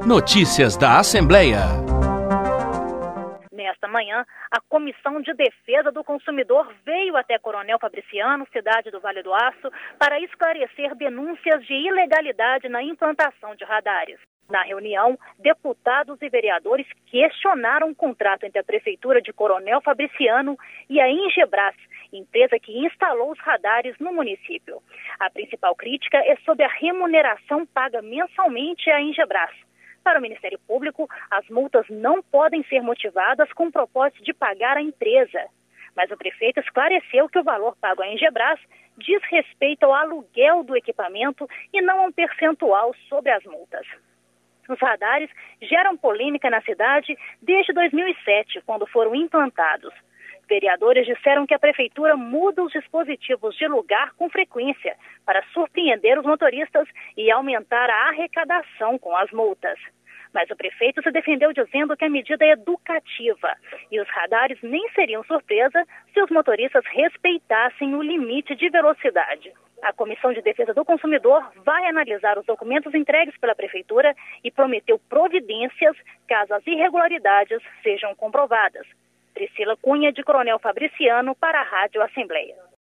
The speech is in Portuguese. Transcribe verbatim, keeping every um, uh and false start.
Notícias da Assembleia. Nesta manhã, a Comissão de Defesa do Consumidor veio até Coronel Fabriciano, cidade do Vale do Aço, para esclarecer denúncias de ilegalidade na implantação de radares. Na reunião, deputados e vereadores questionaram o contrato entre a Prefeitura de Coronel Fabriciano e a Ingebras, empresa que instalou os radares no município. A principal crítica é sobre a remuneração paga mensalmente à Ingebras. Para o Ministério Público, as multas não podem ser motivadas com o propósito de pagar a empresa. Mas o prefeito esclareceu que o valor pago à Ingebras diz respeito ao aluguel do equipamento e não a um percentual sobre as multas. Os radares geram polêmica na cidade desde dois mil e sete, quando foram implantados. Vereadores disseram que a prefeitura muda os dispositivos de lugar com frequência para surpreender os motoristas e aumentar a arrecadação com as multas. Mas o prefeito se defendeu dizendo que a medida é educativa e os radares nem seriam surpresa se os motoristas respeitassem o limite de velocidade. A Comissão de Defesa do Consumidor vai analisar os documentos entregues pela Prefeitura e prometeu providências caso as irregularidades sejam comprovadas. Priscila Cunha, de Coronel Fabriciano, para a Rádio Assembleia.